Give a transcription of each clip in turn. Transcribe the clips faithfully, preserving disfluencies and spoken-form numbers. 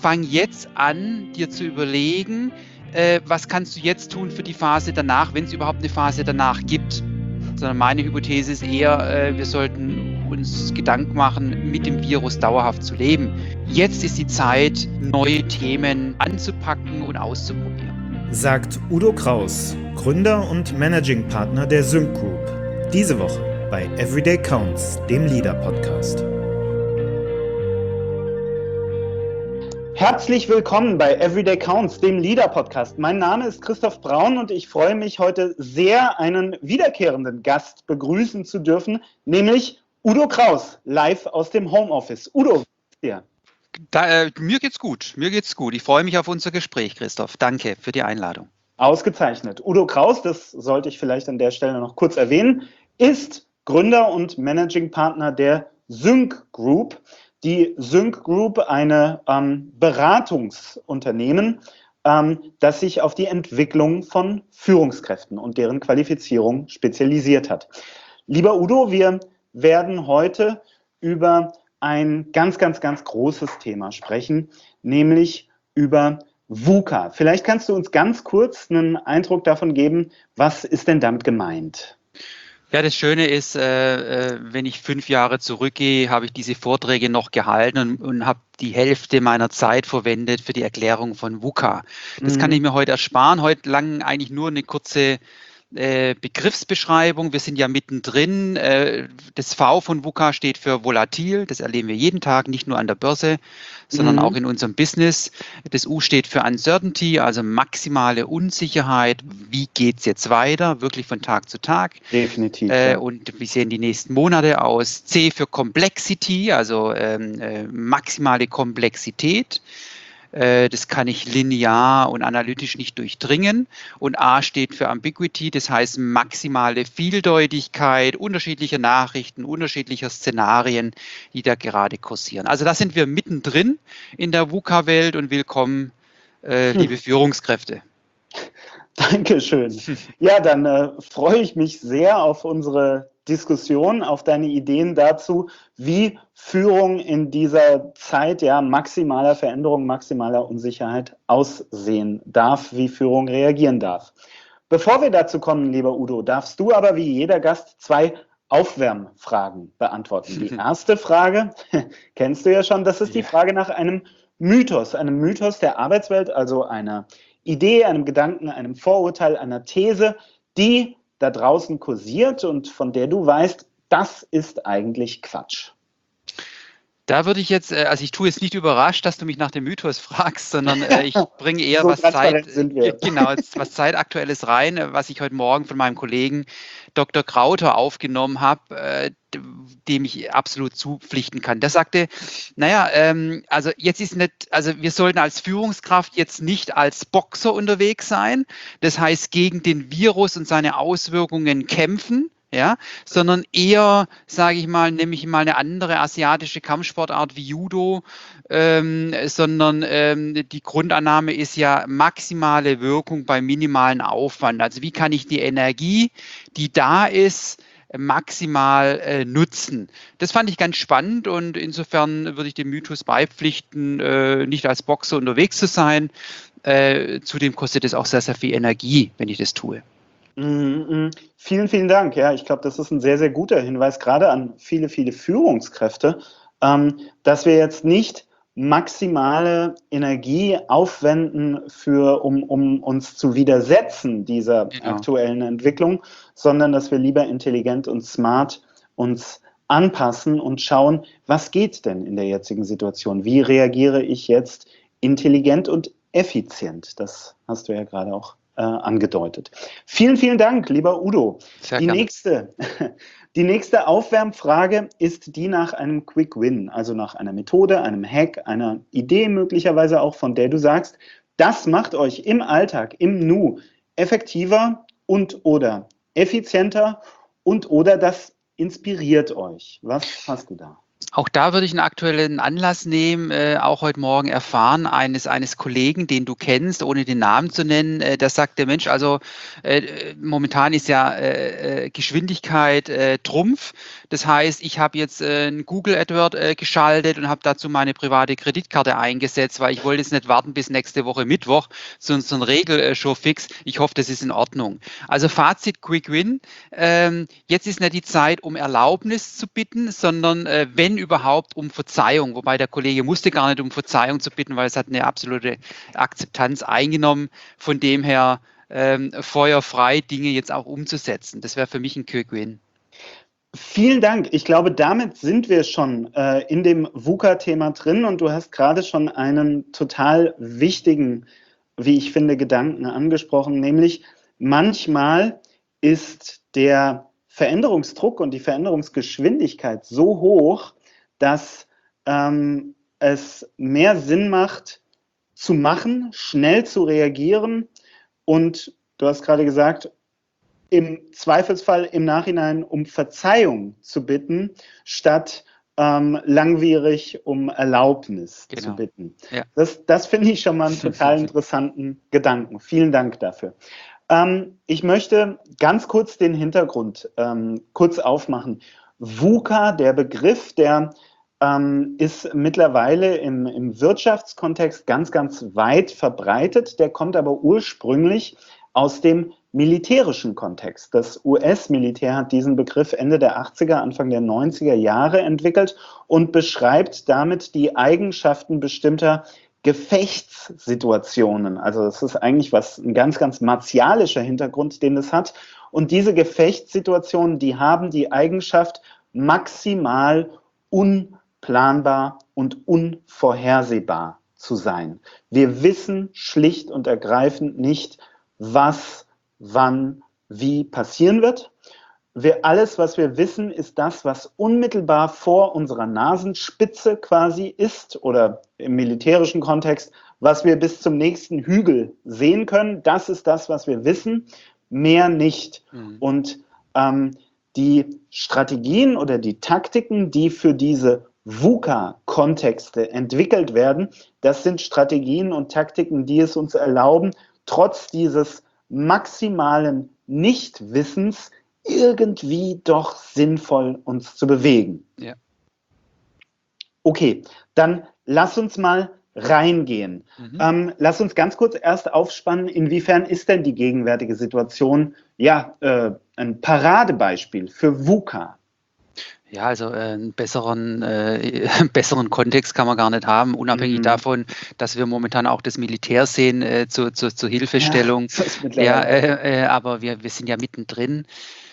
fang jetzt an, dir zu überlegen, äh, was kannst du jetzt tun für die Phase danach, wenn es überhaupt eine Phase danach gibt. Sondern meine Hypothese ist eher, äh, wir sollten uns Gedanken machen, mit dem Virus dauerhaft zu leben. Jetzt ist die Zeit, neue Themen anzupacken und auszuprobieren. Sagt Udo Kraus, Gründer und Managing Partner der Sync Group. Diese Woche bei Everyday Counts, dem Leader-Podcast. Herzlich willkommen bei Everyday Counts, dem Leader-Podcast. Mein Name ist Christoph Braun und ich freue mich heute sehr, einen wiederkehrenden Gast begrüßen zu dürfen, nämlich Udo Kraus, live aus dem Homeoffice. Udo, wie geht's dir? Da, äh, mir geht's gut, mir geht's gut. Ich freue mich auf unser Gespräch, Christoph. Danke für die Einladung. Ausgezeichnet. Udo Kraus, das sollte ich vielleicht an der Stelle noch kurz erwähnen, ist Gründer und Managing Partner der Sync Group. Die Sync Group, eine ähm, Beratungsunternehmen, ähm, das sich auf die Entwicklung von Führungskräften und deren Qualifizierung spezialisiert hat. Lieber Udo, wir werden heute über ein ganz, ganz, ganz großes Thema sprechen, nämlich über VUCA. Vielleicht kannst du uns ganz kurz einen Eindruck davon geben, was ist denn damit gemeint? Ja, das Schöne ist, äh, äh, wenn ich fünf Jahre zurückgehe, habe ich diese Vorträge noch gehalten und, und habe die Hälfte meiner Zeit verwendet für die Erklärung von VUCA. Das mhm. kann ich mir heute ersparen. Heute lang eigentlich nur eine kurze äh, Begriffsbeschreibung. Wir sind ja mittendrin. Äh, das V von VUCA steht für volatil. Das erleben wir jeden Tag, nicht nur an der Börse, sondern mhm. auch in unserem Business. Das U steht für Uncertainty, also maximale Unsicherheit. Wie geht's jetzt weiter? Wirklich von Tag zu Tag. Definitiv. Äh, ja. Und wie sehen die nächsten Monate aus? C für Complexity, also ähm, äh, maximale Komplexität. Äh, das kann ich linear und analytisch nicht durchdringen. Und A steht für Ambiguity, das heißt maximale Vieldeutigkeit unterschiedlicher Nachrichten, unterschiedlicher Szenarien, die da gerade kursieren. Also da sind wir mittendrin in der VUCA-Welt und willkommen, äh, liebe hm. Führungskräfte. Dankeschön. Ja, dann äh, freue ich mich sehr auf unsere Diskussion, auf deine Ideen dazu, wie Führung in dieser Zeit ja maximaler Veränderung, maximaler Unsicherheit aussehen darf, wie Führung reagieren darf. Bevor wir dazu kommen, lieber Udo, darfst du aber wie jeder Gast zwei Aufwärmfragen beantworten. Die erste Frage kennst du ja schon, das ist die Frage nach einem Mythos, einem Mythos der Arbeitswelt, also einer Idee, einem Gedanken, einem Vorurteil, einer These, die da draußen kursiert und von der du weißt, das ist eigentlich Quatsch. Da würde ich jetzt, also ich tue jetzt nicht überrascht, dass du mich nach dem Mythos fragst, sondern ich bringe eher so was, Zeit, sind wir. Genau, was Zeitaktuelles rein, was ich heute Morgen von meinem Kollegen Doktor Krauter aufgenommen habe, dem ich absolut zupflichten kann. Der sagte, naja, ähm, also jetzt ist nicht, also wir sollten als Führungskraft jetzt nicht als Boxer unterwegs sein, das heißt gegen den Virus und seine Auswirkungen kämpfen, ja, sondern eher, sage ich mal, nämlich mal eine andere asiatische Kampfsportart wie Judo, ähm, sondern ähm, die Grundannahme ist ja maximale Wirkung bei minimalen Aufwand. Also wie kann ich die Energie, die da ist, maximal äh, nutzen. Das fand ich ganz spannend und insofern würde ich dem Mythos beipflichten, äh, nicht als Boxer unterwegs zu sein. Äh, zudem kostet es auch sehr, sehr viel Energie, wenn ich das tue. Mm-hmm. Vielen, vielen Dank. Ja, ich glaube, das ist ein sehr, sehr guter Hinweis, gerade an viele, viele Führungskräfte, ähm, dass wir jetzt nicht maximale Energie aufwenden, für, um, um uns zu widersetzen dieser genau. aktuellen Entwicklung, sondern dass wir lieber intelligent und smart uns anpassen und schauen, was geht denn in der jetzigen Situation? Wie reagiere ich jetzt intelligent und effizient? Das hast du ja gerade auch äh, angedeutet. Vielen, vielen Dank, lieber Udo. Sehr die gerne. nächste Die nächste Aufwärmfrage ist die nach einem Quick Win, also nach einer Methode, einem Hack, einer Idee möglicherweise auch, von der du sagst, das macht euch im Alltag, im Nu effektiver und oder effizienter und oder das inspiriert euch. Was hast du da? Auch da würde ich einen aktuellen Anlass nehmen, äh, auch heute Morgen erfahren eines eines Kollegen, den du kennst, ohne den Namen zu nennen, äh, der sagte: „Mensch, also, äh, momentan ist ja, äh, äh, Geschwindigkeit, äh, Trumpf. Das heißt, ich habe jetzt, äh, 'n Google AdWord, äh, geschaltet und habe dazu meine private Kreditkarte eingesetzt, weil ich wollte jetzt nicht warten bis nächste Woche Mittwoch, so 'n so 'n Regel äh, Showfix. Ich hoffe, das ist in Ordnung.“ Also Fazit, Quick Win. Ähm, jetzt ist nicht die Zeit, um Erlaubnis zu bitten, sondern äh, wenn überhaupt um Verzeihung. Wobei der Kollege musste gar nicht um Verzeihung zu bitten, weil es hat eine absolute Akzeptanz eingenommen. Von dem her ähm, feuerfrei Dinge jetzt auch umzusetzen. Das wäre für mich ein Quick Win. Vielen Dank. Ich glaube, damit sind wir schon äh, in dem VUCA-Thema drin und du hast gerade schon einen total wichtigen, wie ich finde, Gedanken angesprochen, nämlich manchmal ist der Veränderungsdruck und die Veränderungsgeschwindigkeit so hoch, dass ähm, es mehr Sinn macht, zu machen, schnell zu reagieren und du hast gerade gesagt, im Zweifelsfall im Nachhinein um Verzeihung zu bitten, statt ähm, langwierig um Erlaubnis Genau. zu bitten. Ja. Das, das finde ich schon mal einen total interessanten Gedanken. Vielen Dank dafür. Ähm, ich möchte ganz kurz den Hintergrund ähm, kurz aufmachen. VUCA, der Begriff, der ähm, ist mittlerweile im, im Wirtschaftskontext ganz, ganz weit verbreitet. Der kommt aber ursprünglich aus dem militärischen Kontext. Das U S-Militär hat diesen Begriff Ende der achtziger, Anfang der neunziger Jahre entwickelt und beschreibt damit die Eigenschaften bestimmter Gefechtssituationen. Also das ist eigentlich was, ein ganz, ganz martialischer Hintergrund, den es hat. Und diese Gefechtssituationen, die haben die Eigenschaft, maximal unplanbar und unvorhersehbar zu sein. Wir wissen schlicht und ergreifend nicht, was, wann, wie passieren wird. Wir, alles, was wir wissen, ist das, was unmittelbar vor unserer Nasenspitze quasi ist oder im militärischen Kontext, was wir bis zum nächsten Hügel sehen können. Das ist das, was wir wissen, mehr nicht. Mhm. Und ähm, die Strategien oder die Taktiken, die für diese VUCA-Kontexte entwickelt werden, das sind Strategien und Taktiken, die es uns erlauben, trotz dieses maximalen Nichtwissens irgendwie doch sinnvoll uns zu bewegen. Ja. Okay, dann lass uns mal reingehen. Mhm. Ähm, lass uns ganz kurz erst aufspannen, inwiefern ist denn die gegenwärtige Situation ja äh, ein Paradebeispiel für VUCA? Ja, also äh, einen besseren, äh, besseren Kontext kann man gar nicht haben, unabhängig mhm. davon, dass wir momentan auch das Militär sehen äh, zur, zur, zur Hilfestellung. Ja, ja äh, äh, aber wir, wir sind ja mittendrin.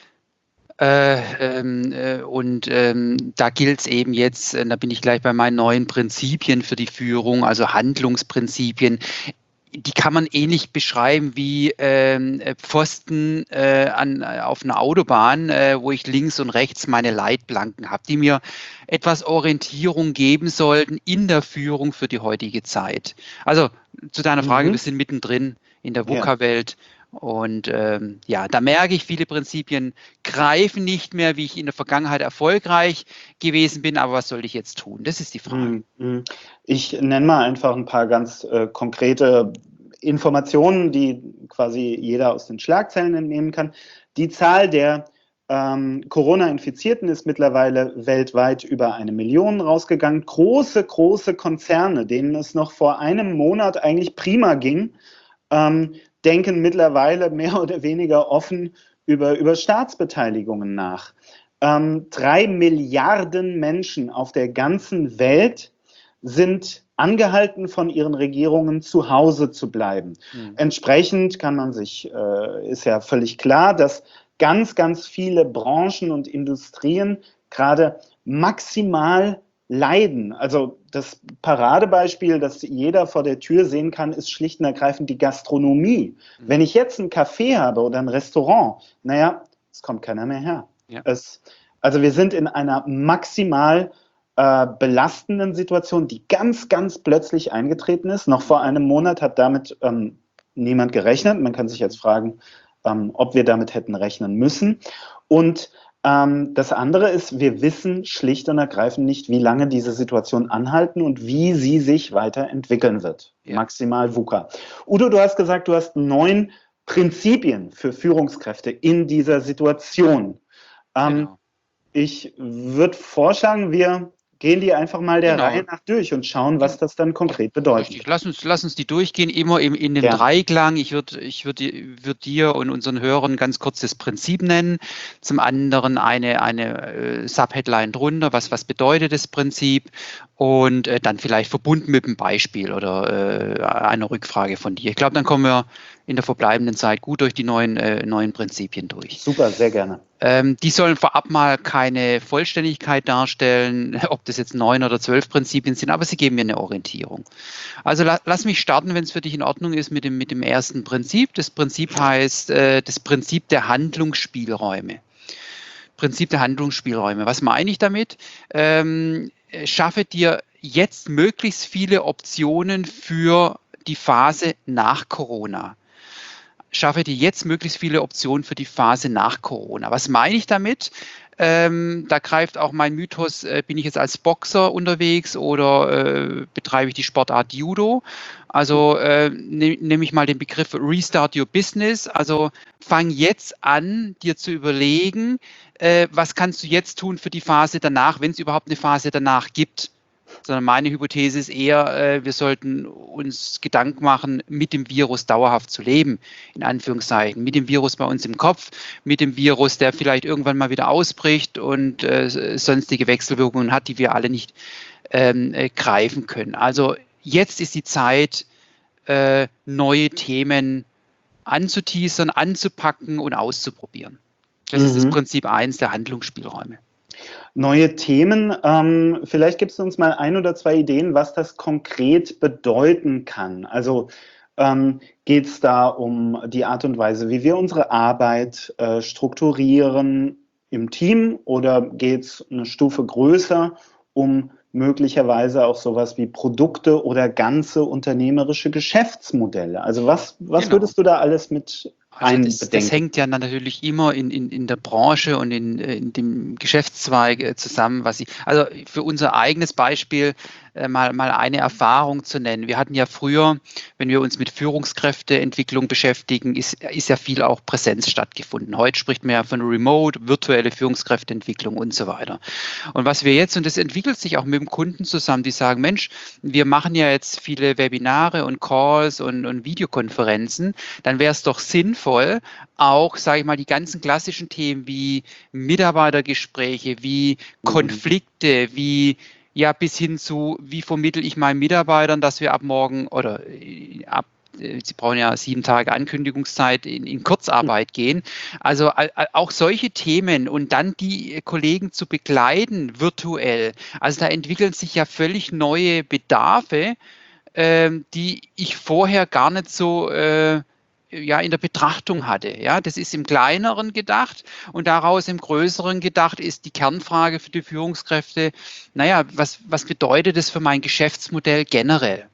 Äh, ähm, äh, und ähm, da gilt es eben jetzt, äh, da bin ich gleich bei meinen neuen Prinzipien für die Führung, also Handlungsprinzipien. Die kann man ähnlich beschreiben wie ähm, Pfosten äh, an, auf einer Autobahn, äh, wo ich links und rechts meine Leitplanken habe, die mir etwas Orientierung geben sollten in der Führung für die heutige Zeit. Also zu deiner Frage, mhm. wir sind mittendrin in der VUCA-Welt. Ja. Und ähm, ja, da merke ich, viele Prinzipien greifen nicht mehr, wie ich in der Vergangenheit erfolgreich gewesen bin. Aber was soll ich jetzt tun? Das ist die Frage. Ich nenne mal einfach ein paar ganz äh, konkrete Informationen, die quasi jeder aus den Schlagzeilen entnehmen kann. Die Zahl der ähm, Corona-Infizierten ist mittlerweile weltweit über eine Million rausgegangen. Große, große Konzerne, denen es noch vor einem Monat eigentlich prima ging, ähm, denken mittlerweile mehr oder weniger offen über, über Staatsbeteiligungen nach. Ähm, drei Milliarden Menschen auf der ganzen Welt sind angehalten, von ihren Regierungen zu Hause zu bleiben. Mhm. Entsprechend kann man sich, äh, ist ja völlig klar, dass ganz, ganz viele Branchen und Industrien gerade maximal leiden. Also das Paradebeispiel, das jeder vor der Tür sehen kann, ist schlicht und ergreifend die Gastronomie. Mhm. Wenn ich jetzt ein Café habe oder ein Restaurant, naja, es kommt keiner mehr her. Ja. Es, also wir sind in einer maximal äh, belastenden Situation, die ganz, ganz plötzlich eingetreten ist. Noch vor einem Monat hat damit ähm, niemand gerechnet. Man kann sich jetzt fragen, ähm, ob wir damit hätten rechnen müssen. Und Ähm, das andere ist, wir wissen schlicht und ergreifend nicht, wie lange diese Situation anhalten und wie sie sich weiterentwickeln wird. Ja. Maximal VUCA. Udo, du hast gesagt, du hast neun Prinzipien für Führungskräfte in dieser Situation. Ähm, Genau. Ich würde vorschlagen, wir gehen die einfach mal der Genau. Reihe nach durch und schauen, was das dann konkret bedeutet. Richtig. Lass uns, lass uns die durchgehen, immer im, in dem Ja. Dreiklang. Ich würde ich würd, würd dir und unseren Hörern ganz kurz das Prinzip nennen. Zum anderen eine, eine äh, Subheadline drunter, was, was bedeutet das Prinzip? Und äh, dann vielleicht verbunden mit einem Beispiel oder äh, einer Rückfrage von dir. Ich glaube, dann kommen wir in der verbleibenden Zeit gut durch die neuen, äh, neuen Prinzipien durch. Super, sehr gerne. Ähm, die sollen vorab mal keine Vollständigkeit darstellen, ob das jetzt neun oder zwölf Prinzipien sind, aber sie geben mir eine Orientierung. Also la lass mich starten, wenn es für dich in Ordnung ist, mit dem, mit dem ersten Prinzip. Das Prinzip heißt äh, das Prinzip der Handlungsspielräume. Prinzip der Handlungsspielräume. Was meine ich damit? Ähm, schaffe dir jetzt möglichst viele Optionen für die Phase nach Corona. Schaffe dir jetzt möglichst viele Optionen für die Phase nach Corona. Was meine ich damit? Ähm, da greift auch mein Mythos, äh, bin ich jetzt als Boxer unterwegs oder äh, betreibe ich die Sportart Judo? Also äh, ne, nehme ich mal den Begriff Restart Your Business. Also fang jetzt an, dir zu überlegen, äh, was kannst du jetzt tun für die Phase danach, wenn es überhaupt eine Phase danach gibt. Sondern meine Hypothese ist eher, äh, wir sollten uns Gedanken machen, mit dem Virus dauerhaft zu leben, in Anführungszeichen, mit dem Virus bei uns im Kopf, mit dem Virus, der vielleicht irgendwann mal wieder ausbricht und äh, sonstige Wechselwirkungen hat, die wir alle nicht ähm, äh, greifen können. Also jetzt ist die Zeit, äh, neue Themen anzuteasern, anzupacken und auszuprobieren. Das mhm. ist das Prinzip eins der Handlungsspielräume. Neue Themen. Ähm, vielleicht gibst du uns mal ein oder zwei Ideen, was das konkret bedeuten kann. Also ähm, geht es da um die Art und Weise, wie wir unsere Arbeit äh, strukturieren im Team, oder geht es eine Stufe größer um möglicherweise auch sowas wie Produkte oder ganze unternehmerische Geschäftsmodelle? Also was, was genau. würdest du da alles mit Also das, das hängt ja natürlich immer in, in, in der Branche und in, in dem Geschäftszweig zusammen, was ich, also für unser eigenes Beispiel äh, mal, mal eine Erfahrung zu nennen. Wir hatten ja früher, wenn wir uns mit Führungskräfteentwicklung beschäftigen, ist, ist ja viel auch Präsenz stattgefunden. Heute spricht man ja von Remote, virtuelle Führungskräfteentwicklung und so weiter. Und was wir jetzt, und das entwickelt sich auch mit dem Kunden zusammen, die sagen, Mensch, wir machen ja jetzt viele Webinare und Calls und, und Videokonferenzen, dann wäre es doch sinnvoll, auch, sage ich mal, die ganzen klassischen Themen wie Mitarbeitergespräche, wie Konflikte, wie ja bis hin zu, wie vermittle ich meinen Mitarbeitern, dass wir ab morgen oder ab, sie brauchen ja sieben Tage Ankündigungszeit, in, in Kurzarbeit gehen. Also auch solche Themen und dann die Kollegen zu begleiten virtuell. Also da entwickeln sich ja völlig neue Bedarfe, äh, die ich vorher gar nicht so äh, ja, in der Betrachtung hatte. Ja, das ist im Kleineren gedacht und daraus im Größeren gedacht ist die Kernfrage für die Führungskräfte, naja, was, was bedeutet das für mein Geschäftsmodell generell?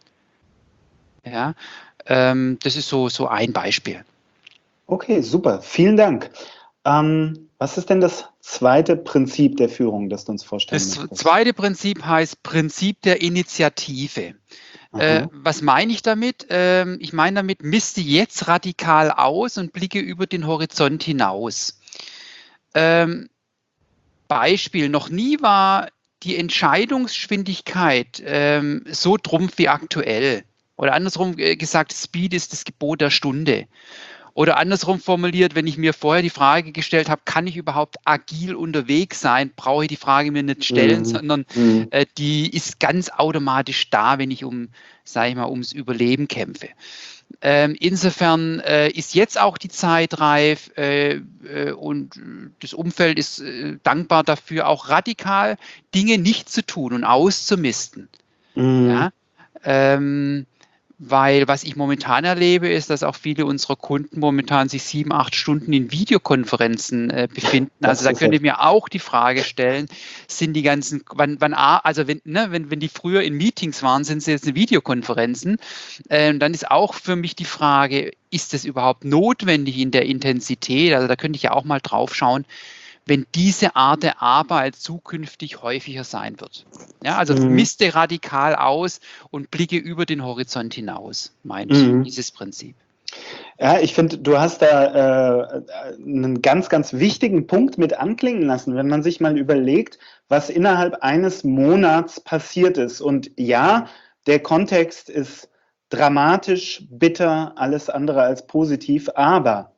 Ja, ähm, das ist so, so ein Beispiel. Okay, super. Vielen Dank. Ähm, was ist denn das zweite Prinzip der Führung, das du uns vorstellen Das möchtest? zweite Prinzip heißt Prinzip der Initiative. Äh, was meine ich damit? Ähm, ich meine damit, misste jetzt radikal aus und blicke über den Horizont hinaus. Ähm, Beispiel, noch nie war die Entscheidungsgeschwindigkeit ähm, so trumpf wie aktuell. Oder andersrum gesagt, Speed ist das Gebot der Stunde. Oder andersrum formuliert, wenn ich mir vorher die Frage gestellt habe, kann ich überhaupt agil unterwegs sein, brauche ich die Frage mir nicht stellen, mhm. sondern mhm. äh, die ist ganz automatisch da, wenn ich um, sage ich mal, ums Überleben kämpfe. Ähm, insofern äh, ist jetzt auch die Zeit reif äh, äh, und das Umfeld ist äh, dankbar dafür, auch radikal Dinge nicht zu tun und auszumisten. Mhm. Ja? Ähm, Weil was ich momentan erlebe, ist, dass auch viele unserer Kunden momentan sich sieben, acht Stunden in Videokonferenzen äh, befinden. Also da könnte ich mir auch die Frage stellen, sind die ganzen, wann, wann also wenn, ne, wenn, wenn die früher in Meetings waren, sind sie jetzt in Videokonferenzen. Ähm, dann ist auch für mich die Frage, ist das überhaupt notwendig in der Intensität? Also da könnte ich ja auch mal drauf schauen, wenn diese Art der Arbeit zukünftig häufiger sein wird. Ja, also Mhm. miste radikal aus und blicke über den Horizont hinaus, meint Mhm. dieses Prinzip. Ja, ich finde, du hast da äh, einen ganz, ganz wichtigen Punkt mit anklingen lassen, wenn man sich mal überlegt, was innerhalb eines Monats passiert ist. Und ja, der Kontext ist dramatisch, bitter, alles andere als positiv, aber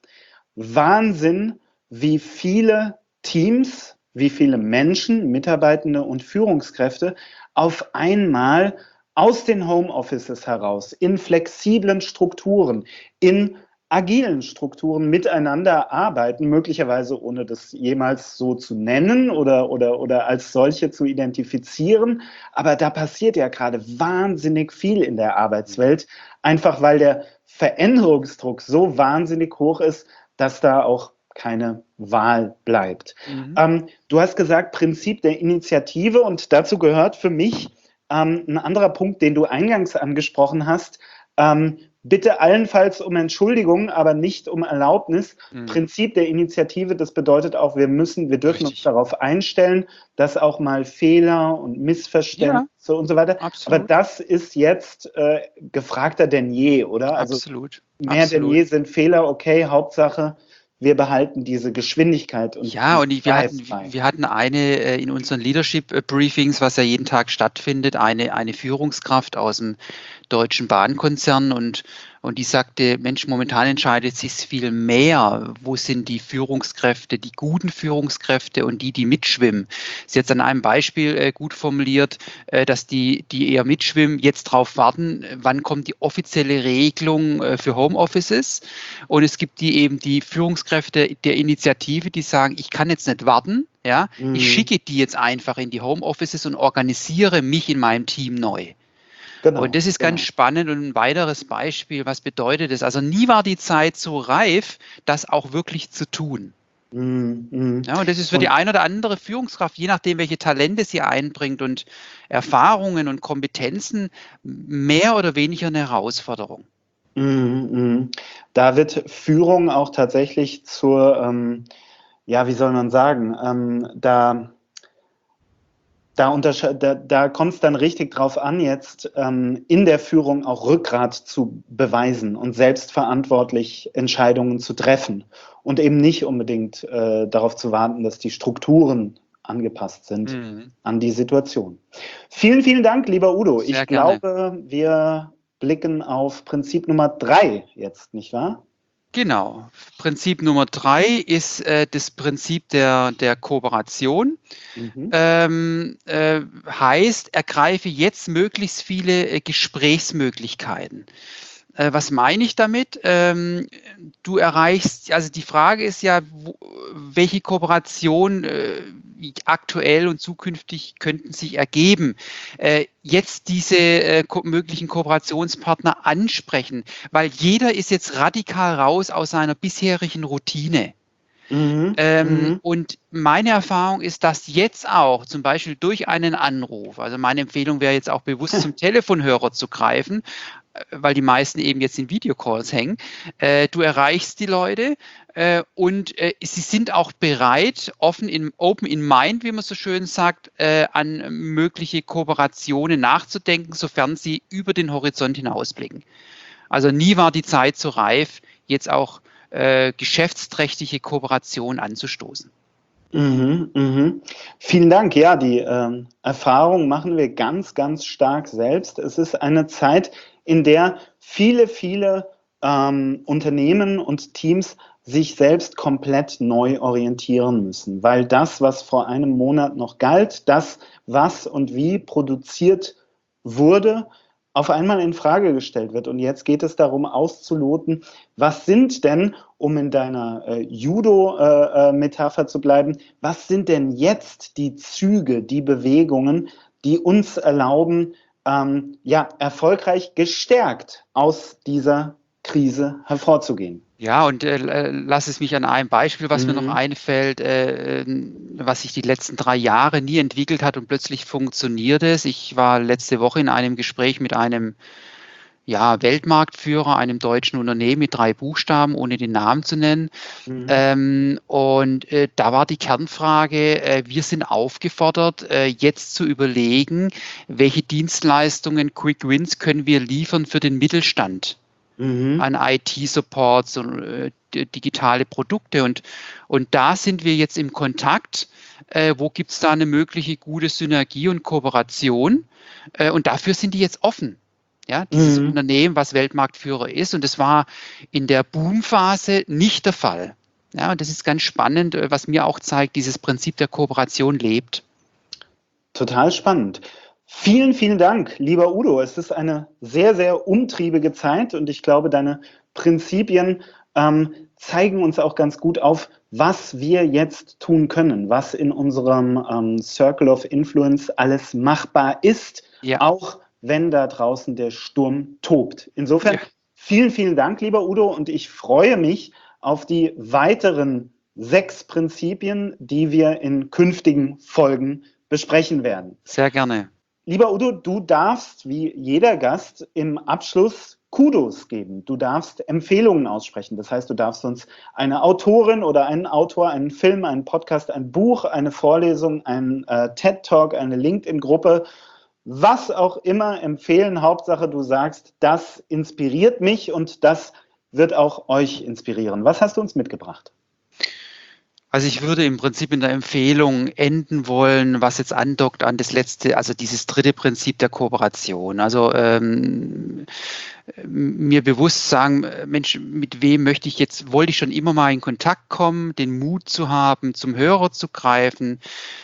Wahnsinn, wie viele Teams, wie viele Menschen, Mitarbeitende und Führungskräfte auf einmal aus den Homeoffices heraus, in flexiblen Strukturen, in agilen Strukturen miteinander arbeiten, möglicherweise ohne das jemals so zu nennen oder, oder, oder als solche zu identifizieren. Aber da passiert ja gerade wahnsinnig viel in der Arbeitswelt, einfach weil der Veränderungsdruck so wahnsinnig hoch ist, dass da auch keine Wahl bleibt. Mhm. Ähm, du hast gesagt, Prinzip der Initiative, und dazu gehört für mich ähm, ein anderer Punkt, den du eingangs angesprochen hast. Ähm, bitte allenfalls um Entschuldigung, aber nicht um Erlaubnis. Mhm. Prinzip der Initiative, das bedeutet auch, wir müssen, wir dürfen Richtig. uns darauf einstellen, dass auch mal Fehler und Missverständnisse Ja, und so weiter. absolut. Aber das ist jetzt äh, gefragter denn je, oder? Also Absolut. mehr denn Absolut. je sind Fehler, okay, Hauptsache, wir behalten diese Geschwindigkeit und Ja, und ich, wir, hatten, Freiheit bei. wir hatten eine äh, in unseren Leadership-Briefings, was ja jeden Tag stattfindet, eine, eine Führungskraft aus dem Deutschen Bahnkonzern und, und die sagte, Mensch, momentan entscheidet sich viel mehr, wo sind die Führungskräfte, die guten Führungskräfte und die, die mitschwimmen. Sie hat es an einem Beispiel äh, gut formuliert, äh, dass die, die eher mitschwimmen, jetzt drauf warten, wann kommt die offizielle Regelung äh, für Homeoffices, und es gibt die eben die Führungskräfte der Initiative, die sagen, ich kann jetzt nicht warten, ja, Mhm. ich schicke die jetzt einfach in die Homeoffices und organisiere mich in meinem Team neu. Genau, Und das ist ganz genau. spannend und ein weiteres Beispiel, was bedeutet das? Also nie war die Zeit so reif, das auch wirklich zu tun. Mhm, mhm. Ja, und das ist für die Und eine oder andere Führungskraft, je nachdem, welche Talente sie einbringt und Erfahrungen und Kompetenzen, mehr oder weniger eine Herausforderung. Mhm, mhm. Da wird Führung auch tatsächlich zur, ähm, ja, wie soll man sagen, ähm, da, da, untersche- da, da kommt es dann richtig drauf an, jetzt ähm, in der Führung auch Rückgrat zu beweisen und selbstverantwortlich Entscheidungen zu treffen und eben nicht unbedingt äh, darauf zu warten, dass die Strukturen angepasst sind Mhm. an die Situation. Vielen, vielen Dank, lieber Udo. Sehr Ich gerne. glaube, wir blicken auf Prinzip Nummer drei jetzt, nicht wahr? Genau. Prinzip Nummer drei ist äh, das Prinzip der, der Kooperation. Mhm. Ähm, äh, heißt, ergreife jetzt möglichst viele äh, Gesprächsmöglichkeiten. Äh, was meine ich damit? Ähm, du erreichst, also die Frage ist ja, wo, welche Kooperation äh, aktuell und zukünftig könnten sich ergeben. Äh, jetzt diese äh, ko möglichen Kooperationspartner ansprechen, weil jeder ist jetzt radikal raus aus seiner bisherigen Routine. Mhm. Ähm, Mhm. und meine Erfahrung ist, dass jetzt auch zum Beispiel durch einen Anruf, also meine Empfehlung wäre jetzt auch bewusst zum Telefonhörer zu greifen, äh, weil die meisten eben jetzt in Videocalls hängen. Äh, du erreichst die Leute äh, und äh, sie sind auch bereit, offen in, open in mind, wie man so schön sagt, äh, an mögliche Kooperationen nachzudenken, sofern sie über den Horizont hinausblicken. Also nie war die Zeit so reif, jetzt auch äh, geschäftsträchtige Kooperation anzustoßen. Mhm, mhm. Vielen Dank. Ja, die ähm, Erfahrung machen wir ganz, ganz stark selbst. Es ist eine Zeit, in der viele, viele ähm, Unternehmen und Teams sich selbst komplett neu orientieren müssen, weil das, was vor einem Monat noch galt, das, was und wie produziert wurde, auf einmal in Frage gestellt wird. Und jetzt geht es darum auszuloten, was sind denn, um in deiner äh, Judo-Metapher äh, zu bleiben, was sind denn jetzt die Züge, die Bewegungen, die uns erlauben, ähm, ja, erfolgreich gestärkt aus dieser Krise hervorzugehen? Ja, und äh, lass es mich an einem Beispiel, was mir noch Mhm. einfällt, äh, was sich die letzten drei Jahre nie entwickelt hat und plötzlich funktioniert es. Ich war letzte Woche in einem Gespräch mit einem ja, Weltmarktführer, einem deutschen Unternehmen mit drei Buchstaben, ohne den Namen zu nennen. Mhm. Ähm, und äh, da war die Kernfrage, äh, wir sind aufgefordert, äh, jetzt zu überlegen, welche Dienstleistungen, Quick Wins können wir liefern für den Mittelstand mhm. an I T-Supports und äh, digitale Produkte. Und, und da sind wir jetzt im Kontakt. Äh, wo gibt es da eine mögliche gute Synergie und Kooperation? Äh, und dafür sind die jetzt offen. Ja, dieses mhm. Unternehmen, was Weltmarktführer ist. Und das war in der Boomphase nicht der Fall. Ja, und das ist ganz spannend, was mir auch zeigt, dieses Prinzip der Kooperation lebt. Total spannend. Vielen, vielen Dank, lieber Udo. Es ist eine sehr, sehr umtriebige Zeit und ich glaube, deine Prinzipien ähm, zeigen uns auch ganz gut auf, was wir jetzt tun können, was in unserem ähm, Circle of Influence alles machbar ist, ja. auch wenn da draußen der Sturm tobt. Insofern ja. vielen, vielen Dank, lieber Udo, und ich freue mich auf die weiteren sechs Prinzipien, die wir in künftigen Folgen besprechen werden. Sehr gerne. Lieber Udo, du darfst wie jeder Gast im Abschluss Kudos geben. Du darfst Empfehlungen aussprechen. Das heißt, du darfst uns eine Autorin oder einen Autor, einen Film, einen Podcast, ein Buch, eine Vorlesung, einen äh, TED-Talk, eine LinkedIn-Gruppe, was auch immer empfehlen. Hauptsache, du sagst, das inspiriert mich und das wird auch euch inspirieren. Was hast du uns mitgebracht? Also ich würde im Prinzip in der Empfehlung enden wollen, was jetzt andockt an das letzte, also dieses dritte Prinzip der Kooperation. Also ähm, mir bewusst sagen, Mensch, mit wem möchte ich jetzt, wollte ich schon immer mal in Kontakt kommen, den Mut zu haben, zum Hörer zu greifen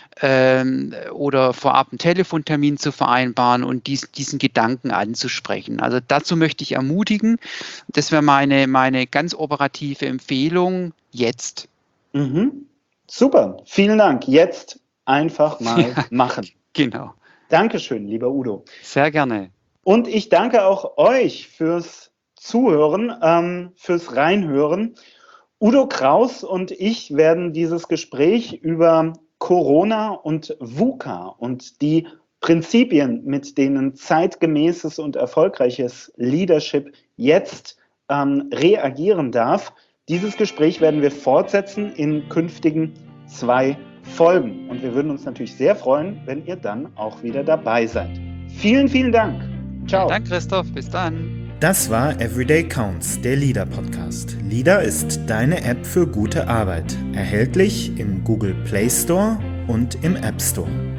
ähm, oder vorab einen Telefontermin zu vereinbaren und dies, diesen Gedanken anzusprechen. Also dazu möchte ich ermutigen. Das wäre meine, meine ganz operative Empfehlung jetzt. Mhm. Super, vielen Dank. Jetzt einfach mal ja, machen. Genau. Dankeschön, lieber Udo. Sehr gerne. Und ich danke auch euch fürs Zuhören, ähm, fürs Reinhören. Udo Kraus und ich werden dieses Gespräch über Corona und VUCA und die Prinzipien, mit denen zeitgemäßes und erfolgreiches Leadership jetzt ähm, reagieren darf. Dieses Gespräch werden wir fortsetzen in künftigen zwei Folgen. Und wir würden uns natürlich sehr freuen, wenn ihr dann auch wieder dabei seid. Vielen, vielen Dank. Ciao. Danke, Christoph. Bis dann. Das war Everyday Counts, der Leader Podcast. Leader ist deine App für gute Arbeit. Erhältlich im Google Play Store und im App Store.